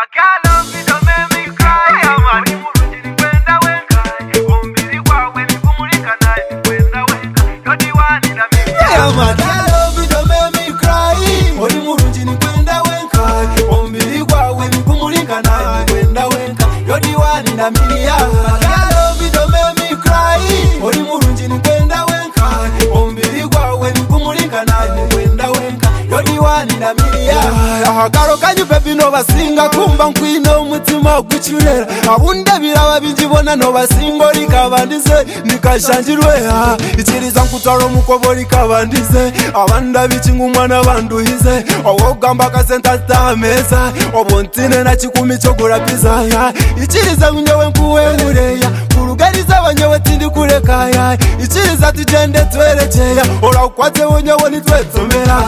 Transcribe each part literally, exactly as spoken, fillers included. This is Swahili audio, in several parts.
Magalo don't make me cry. Amani murungi kwenda wenga. Umbiri kwawe ni kumulika naye kwenda wenga. Yodi wani na mimi. Magalo don't make me cry. Oli murungi kwenda wenga. Umbiri kwawe ni kumulika naye kwenda wenga. Yodi wani na mimi. Magalo don't make me cry. Oli murungi kwenda wenga. Umbiri kwawe ni kumulika naye kwenda wenga. Yodi wani na mimi. Akaro kanyu pepi no basinga kumba nkwino umutima gucyurera abunda biraba bijibona no basingo likabandize nikashanjirwe ikiriza nkutaro mukobori kabandize abanda bikinga umwana banduhize ogamba ka center tameza obontine na kikumi cyo gurapiza ikiriza nyewe nkuwemureya kurugariza abanyewe tindi kureka ya ikiriza tugende twerekera orakwate wonyewe nitwetsomera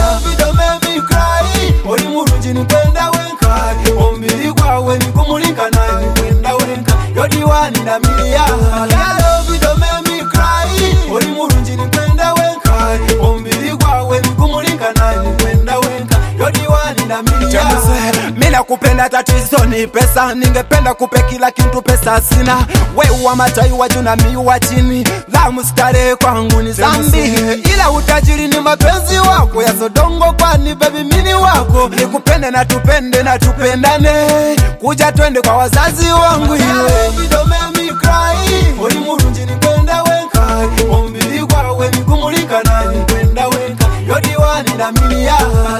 Oli murungi kwenda wenka Ombiri kwawe ni kumulika naye kwenda wenka Yodi wani na milia I love you don't make me cry Oli murungi kwenda wenka Ombiri kwawe ni kumulika naye kwenda wenka Yodi wani na milia Mina kupenda tatizo ni pesa Ningependa kupe kila kitu pesa sina Wewa matai waju na miwa chini Dhamu stare kwangu ni zambi Ila utajiri ni mapenzi wako Ya sodongo kwani baby mini wako Nikupende na tupende na tupendane Kuja twende kwa wazazi wangu iwe Don't make me cry Oli murungi ni kwenda wenka Ombiri kwawe ni kumulika na ni kwenda wenka Yodi wani na milia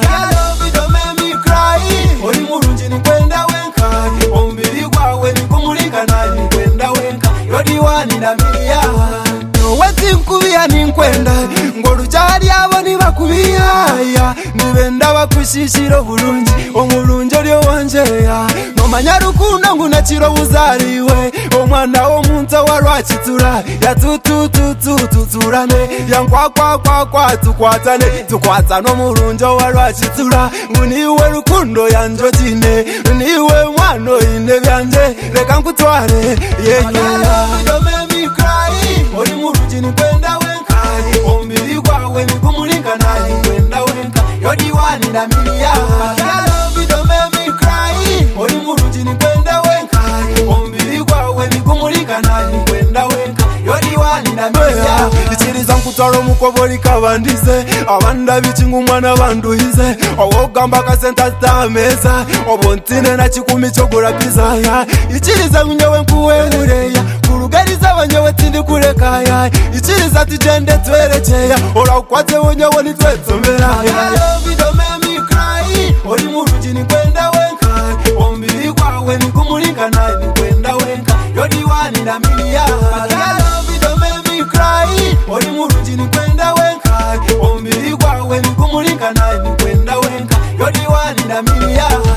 Don't make me cry Oli murungi ni kwenda wenka Ombiri kwawe ni kumulika na ni kwenda wenka Yodi wani na milia Wati nkubia ni nkwenda Ngorujari abo ni bakubia Nibenda bakushishiro burungi Omurungi olyo wanje Nomanya rukundo ngunakiro buzariwe Omwana omuntu warwakitura Ya tutututututurane Ya nkwa kwa kwa kwa tukwatane Tukwata n'omurungi warwakitura Nguniwe rukundo yanjo jine Niwe mwano ine byanje Reka nkutware Yeah yeah Don't make me cry Oli murungi kwenda wenka Ombiri kwawe ni kumulika naye kwenda wenka Yodi wani na milia I love you don't make me cry Oli murungi kwenda wenka Ombiri kwawe ni kumulika naye kwenda wenka Yodi wani na milia Ichiriza nkutaro mukobori kabandize Abanda bikinga umwana banduhize Ogamba ka center tameza Obontine na kikumi cyo gurapiza Ichiriza nyewe nkuwemureya Kurugariza abanyewe tindi kureka ya Ichiriza tugende twerekera Orakwate wonyewe nitwetsomera I love you don't make me cry Oli murungi kwenda wenka Ombiri kwawe ni kumulika naye kwenda wenka Yodi wani na milia I love you don't make me cry Oli murungi kwenda wenka Ombiri kwawe ni kumulika naye kwenda wenka Yodi wani na milia